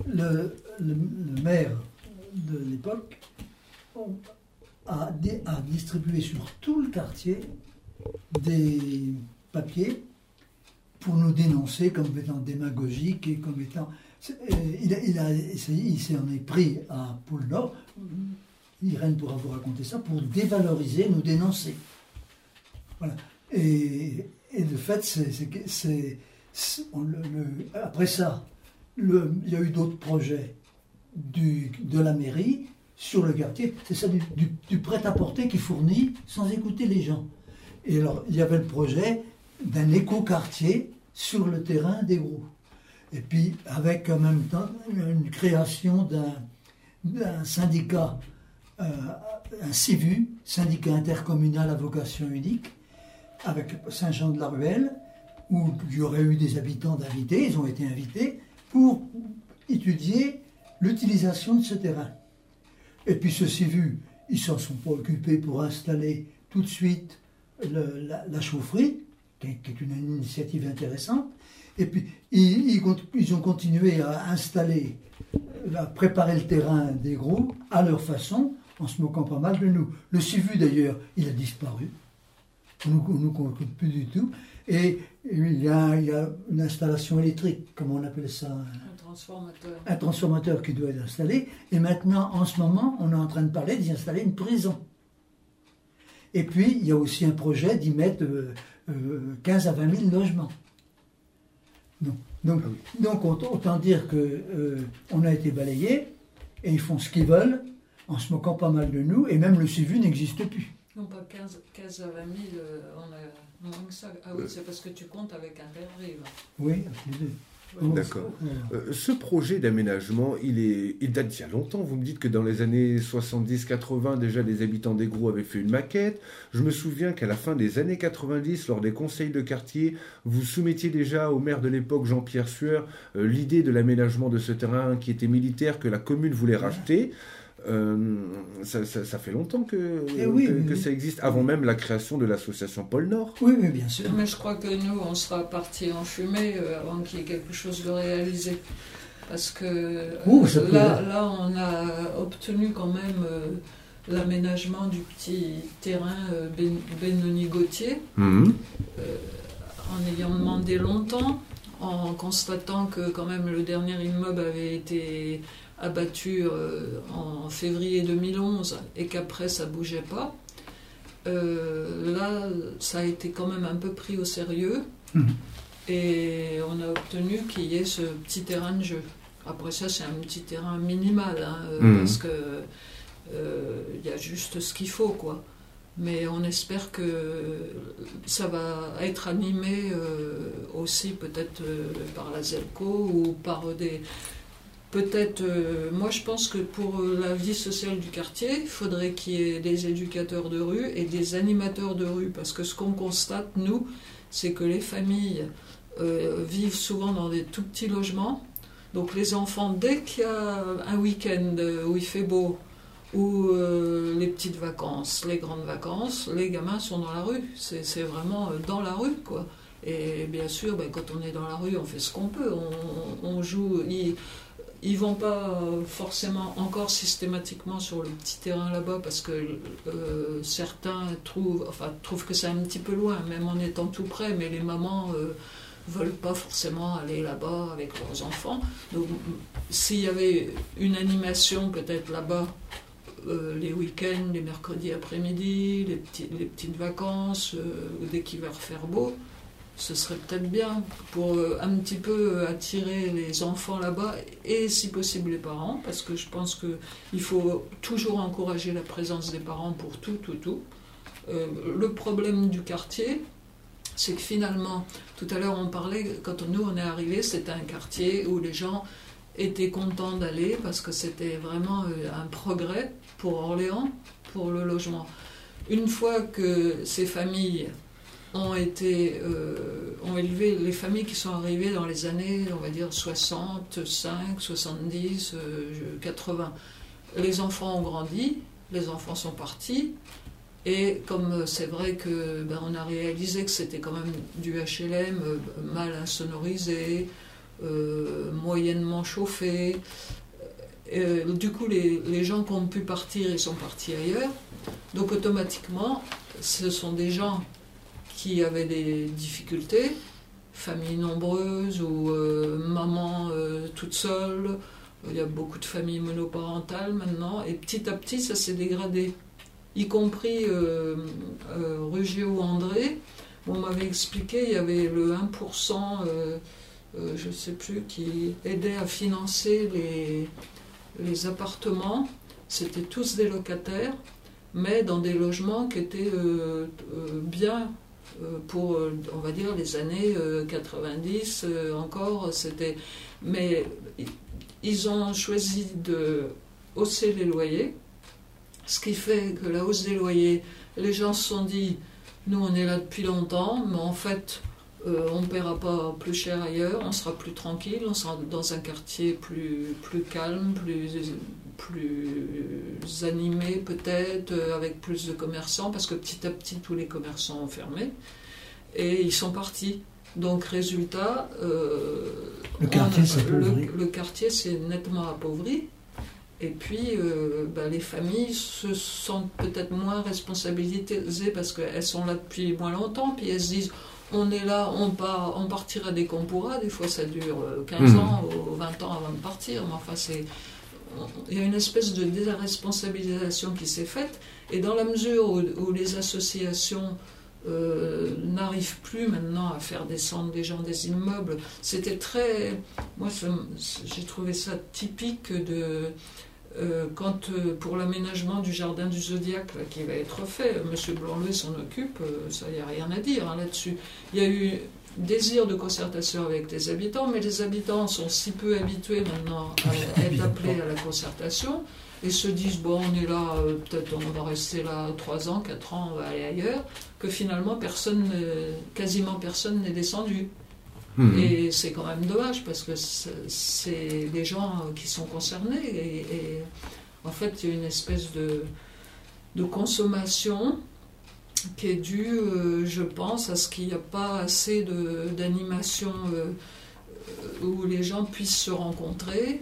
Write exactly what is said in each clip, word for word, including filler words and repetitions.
le, le, le maire de l'époque a, a distribué sur tout le quartier des papiers pour nous dénoncer comme étant démagogiques et comme étant... Il, a, il, a essayé, il s'en est pris à Pôle Nord, Irène pourra vous raconter ça, pour dévaloriser, nous dénoncer. Voilà. Et, et le fait, c'est... c'est, c'est on, le, le, après ça, le, il y a eu d'autres projets du, de la mairie sur le quartier. C'est ça, du, du, du prêt-à-porter qui fournit sans écouter les gens. Et alors, il y avait le projet d'un éco-quartier sur le terrain des Gros. Et puis, avec en même temps une création d'un, d'un syndicat, euh, un S I V U, syndicat intercommunal à vocation unique, avec Saint-Jean-de-la-Ruelle, où il y aurait eu des habitants d'invités, ils ont été invités, pour étudier l'utilisation de ce terrain. Et puis, ce S I V U, ils s'en sont pas occupés pour installer tout de suite le, la, la chaufferie, qui est, qui est une initiative intéressante. Et puis, ils, ils, ils ont continué à installer, à préparer le terrain des Gros à leur façon, en se moquant pas mal de nous. Le S I V U, d'ailleurs, il a disparu. On ne nous compte plus du tout. Et il y, a, il y a une installation électrique, comme on appelle ça. Un transformateur. Un transformateur qui doit être installé. Et maintenant, en ce moment, on est en train de parler d'y installer une prison. Et puis, il y a aussi un projet d'y mettre euh, euh, quinze à vingt mille logements. Donc, donc, ah oui. donc autant dire qu'on euh, a été balayés, et ils font ce qu'ils veulent, en se moquant pas mal de nous, et même le S I V U n'existe plus. Non, pas quinze, quinze à vingt mille, euh, on a moins que ça. Ah oui, c'est parce que tu comptes avec un rêverie. Oui, absolument. Oui, d'accord. Euh, ce projet d'aménagement, il, est, il date d'il y a longtemps. Vous me dites que dans les années soixante-dix quatre-vingts, déjà les habitants des Gros avaient fait une maquette. Je me souviens qu'à la fin des années quatre-vingt-dix, lors des conseils de quartier, vous soumettiez déjà au maire de l'époque, Jean-Pierre Sueur, euh, l'idée de l'aménagement de ce terrain qui était militaire, que la commune voulait racheter. Euh, ça, ça, ça fait longtemps que, oui, que, oui, que oui. ça existe, avant même la création de l'association Pôle Nord. Oui, mais bien sûr. Mais je crois que nous, on sera partis en fumée euh, avant qu'il y ait quelque chose de réalisé. Parce que euh, Ouh, là, là, on a obtenu quand même euh, l'aménagement du petit terrain euh, ben, Benoni-Gauthier, mmh. euh, en ayant demandé longtemps, en constatant que quand même le dernier immeuble avait été abattu euh, en février deux mille onze et qu'après ça bougeait pas. Euh, là, ça a été quand même un peu pris au sérieux mmh. et on a obtenu qu'il y ait ce petit terrain de jeu. Après ça, c'est un petit terrain minimal, hein, mmh. parce que euh, y a juste ce qu'il faut, quoi. Mais on espère que ça va être animé euh, aussi peut-être euh, par la ZELCO ou par des... Peut-être, euh, moi je pense que pour la vie sociale du quartier, il faudrait qu'il y ait des éducateurs de rue et des animateurs de rue. Parce que ce qu'on constate, nous, c'est que les familles euh, vivent souvent dans des tout petits logements. Donc les enfants, dès qu'il y a un week-end où il fait beau, ou euh, les petites vacances, les grandes vacances, les gamins sont dans la rue. C'est, c'est vraiment dans la rue, quoi. Et bien sûr, ben, quand on est dans la rue, on fait ce qu'on peut. On, on joue... Il, Ils ne vont pas forcément encore systématiquement sur le petit terrain là-bas parce que euh, certains trouvent, enfin, trouvent que c'est un petit peu loin, même en étant tout près, mais les mamans ne euh, veulent pas forcément aller là-bas avec leurs enfants. Donc s'il y avait une animation peut-être là-bas, euh, les week-ends, les mercredis après-midi, les, petits, les petites vacances, euh, dès qu'il va refaire beau, ce serait peut-être bien pour euh, un petit peu attirer les enfants là-bas et si possible les parents, parce que je pense qu'il faut toujours encourager la présence des parents pour tout, tout, tout. Euh, le problème du quartier, c'est que finalement, tout à l'heure on parlait, quand nous on est arrivés, c'était un quartier où les gens étaient contents d'aller parce que c'était vraiment un progrès pour Orléans, pour le logement. Une fois que ces familles ont été euh, ont élevé les familles qui sont arrivées dans les années, on va dire soixante-cinq, soixante-dix, euh, quatre-vingts. Les enfants ont grandi, les enfants sont partis, et comme c'est vrai que ben, on a réalisé que c'était quand même du H L M euh, mal insonorisé, euh, moyennement chauffés. Euh, du coup, les, les gens qui ont pu partir, ils sont partis ailleurs. Donc automatiquement, ce sont des gens qui avaient des difficultés, familles nombreuses ou euh, maman euh, toute seule. Il y a beaucoup de familles monoparentales maintenant. Et petit à petit, ça s'est dégradé. Y compris euh, euh, Ruggio ou André. On m'avait expliqué, il y avait le un pour cent, euh, euh, je ne sais plus, qui aidait à financer les, les appartements. C'était tous des locataires, mais dans des logements qui étaient euh, euh, bien euh, pour, euh, on va dire, les années euh, quatre-vingt-dix euh, encore. C'était... Mais ils ont choisi de hausser les loyers, ce qui fait que la hausse des loyers, les gens se sont dit, nous on est là depuis longtemps, mais en fait euh, on ne paiera pas plus cher ailleurs, on sera plus tranquille, on sera dans un quartier plus, plus calme, plus, plus animé peut-être, avec plus de commerçants, parce que petit à petit tous les commerçants ont fermé, et ils sont partis. Donc résultat, euh, le, quartier on, le, le quartier s'est nettement appauvri. Et puis, euh, ben, les familles se sentent peut-être moins responsabilisées parce qu'elles sont là depuis moins longtemps. Puis elles se disent, on est là, on, part, on partira dès qu'on pourra. Des fois, ça dure quinze mmh. ans ou vingt ans avant de partir. Mais enfin, c'est... il y a une espèce de déresponsabilisation qui s'est faite. Et dans la mesure où, où les associations Euh, n'arrivent plus maintenant à faire descendre des gens des immeubles. C'était très... Moi, ça, j'ai trouvé ça typique de... Euh, quand, euh, pour l'aménagement du jardin du Zodiac, là, qui va être fait, M. Blanc-Louis s'en occupe, euh, ça, il n'y a rien à dire hein, là-dessus. Il y a eu désir de concertation avec les habitants, mais les habitants sont si peu habitués maintenant à être appelés à la concertation, et se disent, bon, on est là, euh, peut-être on va rester là trois ans, quatre ans, on va aller ailleurs, que finalement, personne, euh, quasiment personne n'est descendu. Mmh. Et c'est quand même dommage, parce que c'est, c'est les gens qui sont concernés, et, et en fait, il y a une espèce de, de consommation qui est due, euh, je pense, à ce qu'il n'y a pas assez de, d'animation euh, où les gens puissent se rencontrer.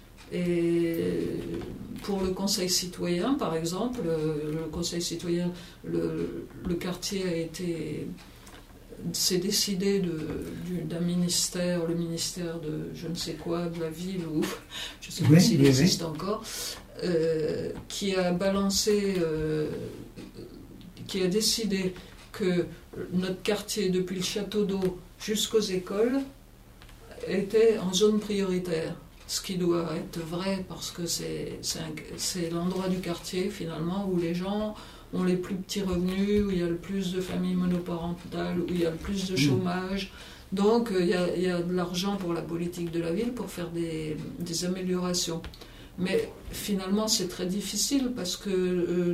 Et pour le Conseil citoyen, par exemple, le Conseil citoyen, le, le quartier a été, s'est décidé de, du, d'un ministère, le ministère de je ne sais quoi, de la ville, ou je ne sais pas oui, s'il oui, existe oui. encore, euh, qui a balancé, euh, qui a décidé que notre quartier, depuis le château d'eau jusqu'aux écoles, était en zone prioritaire. Ce qui doit être vrai parce que c'est, c'est, un, c'est l'endroit du quartier finalement où les gens ont les plus petits revenus, où il y a le plus de familles monoparentales, où il y a le plus de chômage. Donc il y a, il y a de l'argent pour la politique de la ville pour faire des, des améliorations. Mais finalement c'est très difficile parce que euh,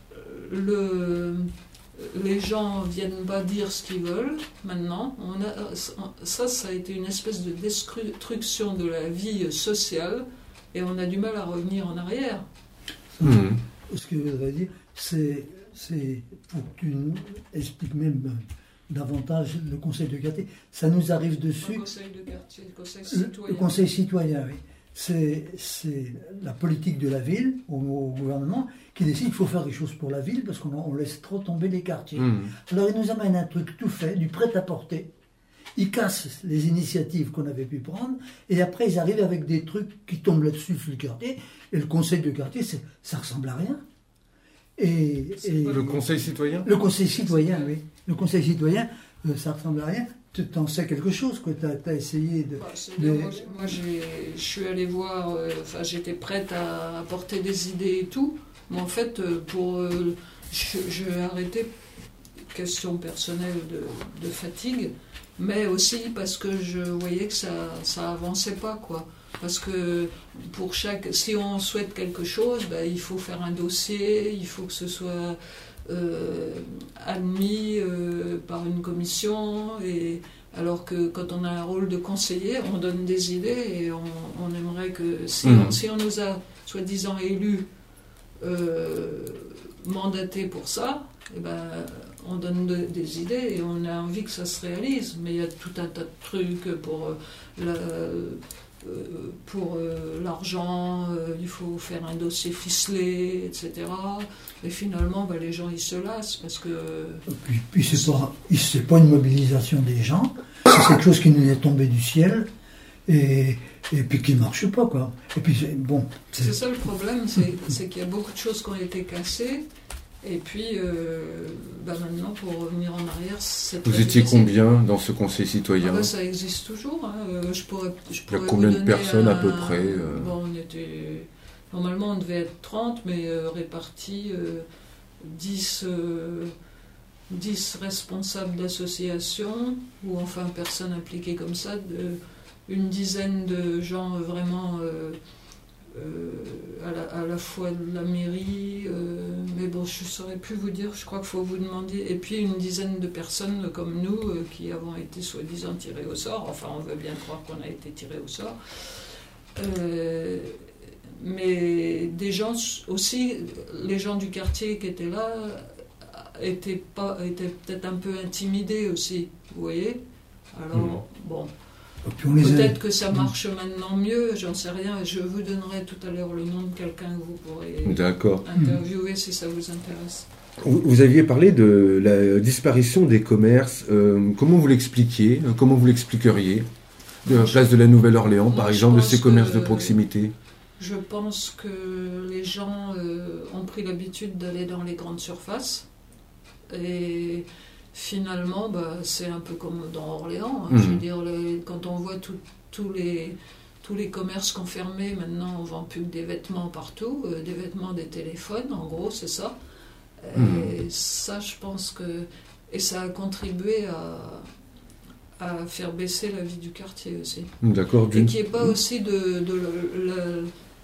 le... les gens ne viennent pas dire ce qu'ils veulent maintenant. On a, ça, ça a été une espèce de destruction de la vie sociale et on a du mal à revenir en arrière. Mmh. Ce que je voudrais dire, c'est, c'est pour que tu nous expliques même davantage le conseil de quartier. Ça nous arrive dessus. Le conseil de quartier, le conseil citoyen. Le, le conseil citoyen, oui. C'est, c'est la politique de la ville, au, au gouvernement, qui décide qu'il faut faire des choses pour la ville parce qu'on on laisse trop tomber les quartiers. Mmh. Alors ils nous amènent un truc tout fait, du prêt-à-porter. Ils cassent les initiatives qu'on avait pu prendre et après ils arrivent avec des trucs qui tombent là-dessus sur le quartier. Et le conseil de quartier, c'est, ça ressemble à rien. Et, et le conseil citoyen Le conseil citoyen, oui. Le conseil citoyen, euh, ça ressemble à rien. Tu en sais quelque chose, quoi. Tu as essayé de... Bah, de... Moi, moi j'ai, je suis allée voir, euh, enfin, j'étais prête à apporter des idées et tout, mais en fait, euh, pour, euh, je, je vais arrêter, question personnelle de, de fatigue, mais aussi parce que je voyais que ça ça avançait pas, quoi. Parce que pour chaque, si on souhaite quelque chose, ben, il faut faire un dossier, il faut que ce soit... Euh, admis euh, par une commission, et alors que quand on a un rôle de conseiller, on donne des idées et on, on aimerait que si, mmh. on, si on nous a soi-disant élus, euh, mandatés pour ça, et ben, on donne de, des idées et on a envie que ça se réalise, mais il y a tout un tas de trucs pour, la, pour euh, l'argent, euh, il faut faire un dossier ficelé, et cetera. Et finalement, bah, les gens, ils se lassent parce que... Puis, puis c'est pas, c'est pas une mobilisation des gens, c'est quelque chose qui nous est tombé du ciel et, et puis qui ne marche pas, quoi. Et puis, c'est, bon... C'est... c'est ça le problème, c'est, c'est qu'il y a beaucoup de choses qui ont été cassées. Et puis, euh, bah maintenant, pour revenir en arrière, c'est Vous étiez difficile. Combien dans ce conseil citoyen? Ah bah, ça existe toujours. Hein. Je pourrais, je pourrais Il y a combien vous de personnes un... à peu près euh... Bon, on était... Normalement, on devait être trente, mais euh, répartis euh, dix, euh, dix responsables d'associations, ou enfin personnes impliquées comme ça, de, une dizaine de gens vraiment... Euh, Euh, à, la, à la fois de la mairie, euh, mais bon, je ne saurais plus vous dire, je crois qu'il faut vous demander. Et puis une dizaine de personnes comme nous euh, qui avons été soi-disant tirées au sort, enfin on veut bien croire qu'on a été tirés au sort. Euh, mais des gens aussi, les gens du quartier qui étaient là, étaient, pas, étaient peut-être un peu intimidés aussi, vous voyez. Alors, mmh. bon... Peut-être que ça marche maintenant mieux, j'en sais rien. Je vous donnerai tout à l'heure le nom de quelqu'un que vous pourrez D'accord. interviewer si ça vous intéresse. Vous, vous aviez parlé de la disparition des commerces. Euh, comment vous l'expliquiez? Comment vous l'expliqueriez? De la place de la Nouvelle-Orléans, par exemple, de ces commerces de proximité. Je pense que les gens euh, ont pris l'habitude d'aller dans les grandes surfaces. Et... Finalement, bah, c'est un peu comme dans Orléans. Hein. Mmh. Je veux dire, les, quand on voit tous les, tous les commerces qu'on fermait, maintenant on ne vend plus que des vêtements partout, euh, des vêtements, des téléphones, en gros, c'est ça. Mmh. Et ça, je pense que... Et ça a contribué à, à faire baisser la vie du quartier aussi. D'accord. Et qu'il n'y ait pas aussi de, de le, le,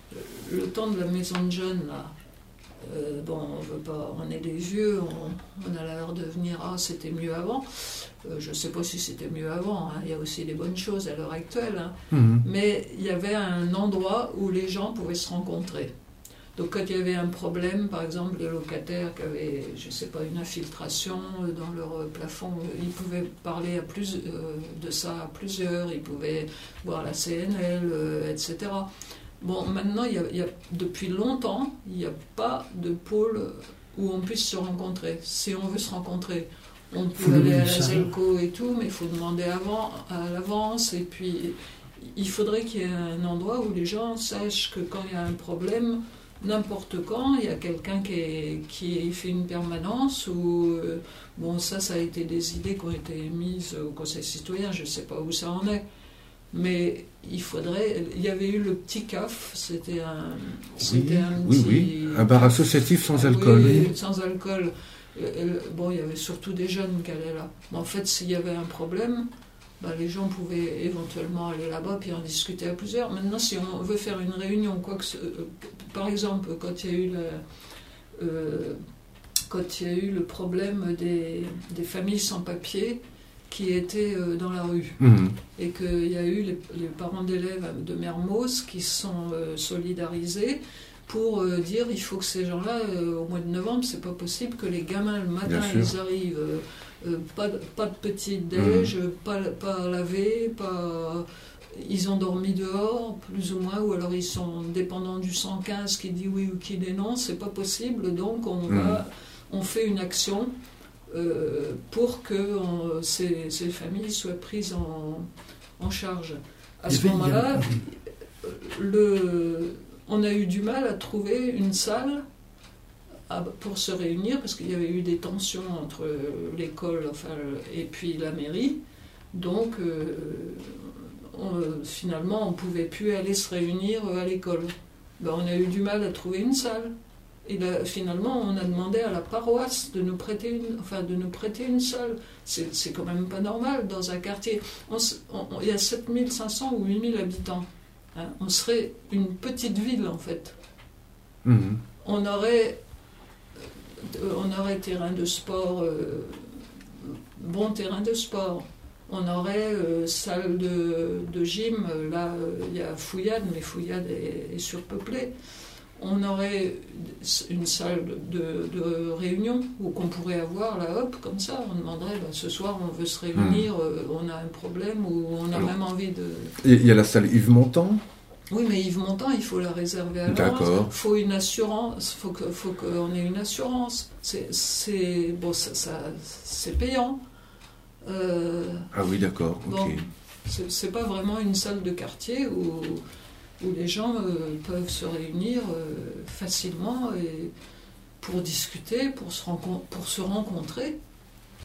le temps de la maison de jeunes, là. Euh, bon, on veut pas, on est des vieux, on, on a l'air de venir, ah, c'était mieux avant. Euh, je ne sais pas si c'était mieux avant, hein. Il y a aussi des bonnes choses à l'heure actuelle. Hein. Mmh. Mais il y avait un endroit où les gens pouvaient se rencontrer. Donc quand il y avait un problème, par exemple, les locataires qui avaient, je ne sais pas, une infiltration dans leur plafond, ils pouvaient parler à plus, euh, de ça à plusieurs, ils pouvaient voir la C N L, euh, et cetera. Bon, maintenant, il y a, il y a, depuis longtemps, il n'y a pas de pôle où on puisse se rencontrer. Si on veut se rencontrer, on peut aller à la Zelco et tout, mais il faut demander avant, à l'avance. Et puis, il faudrait qu'il y ait un endroit où les gens sachent que quand il y a un problème, n'importe quand, il y a quelqu'un qui, est, qui fait une permanence. Ou, euh, bon, ça, ça a été des idées qui ont été mises au Conseil citoyen, je ne sais pas où ça en est. Mais il faudrait... Il y avait eu le petit C A F, c'était un... C'était oui, un oui, petit... oui, un bar associatif sans alcool. Oui, sans alcool. Bon, il y avait surtout des jeunes qui allaient là. Mais en fait, s'il y avait un problème, bah, les gens pouvaient éventuellement aller là-bas puis en discuter à plusieurs. Maintenant, si on veut faire une réunion, quoi que ce... Par exemple, quand il y a eu la... euh, quand il y a eu le problème des, des familles sans papier qui étaient euh, dans la rue. Mmh. Et qu'il y a eu les, les parents d'élèves de Mermoz qui sont euh, solidarisés pour euh, dire il faut que ces gens-là, euh, au mois de novembre, c'est pas possible que les gamins, le matin, ils arrivent, euh, euh, pas, de, pas de petit déj, mmh. pas, pas lavé, pas... Ils ont dormi dehors, plus ou moins, ou alors ils sont dépendants du cent quinze qui dit oui ou qui dit non, c'est pas possible, donc on, mmh. va, on fait une action Euh, pour que on, ces, ces familles soient prises en, en charge. À ce moment-là, le, on a eu du mal à trouver une salle à, pour se réunir, parce qu'il y avait eu des tensions entre l'école enfin, et puis la mairie. Donc, euh, on, finalement, on ne pouvait plus aller se réunir à l'école. Ben, on a eu du mal à trouver une salle. Et là, finalement, on a demandé à la paroisse de nous prêter une, enfin, de nous prêter une salle. C'est, c'est quand même pas normal dans un quartier. On, on, il y a sept mille cinq cents ou huit mille habitants. Hein. On serait une petite ville, en fait. Mmh. On aurait, on aurait terrain de sport, euh, bon terrain de sport. On aurait euh, salle de, de gym. Là, il euh, y a Fouillade, mais Fouillade est, est surpeuplée. on aurait une salle de, de réunion où qu'on pourrait avoir là, hop, comme ça, on demanderait, bah, ce soir on veut se réunir, mmh. euh, on a un problème ou on a Alors, même envie de... Il y a la salle Yves Montand. Oui, mais Yves Montand, il faut la réserver à l'avance. Il faut une assurance, il faut que, faut qu'on ait une assurance. C'est, c'est, bon, ça, ça, c'est payant. Euh, ah oui, d'accord, ok. Bon, c'est, c'est pas vraiment une salle de quartier où... où les gens euh, peuvent se réunir euh, facilement et pour discuter, pour se, rencon- pour se rencontrer.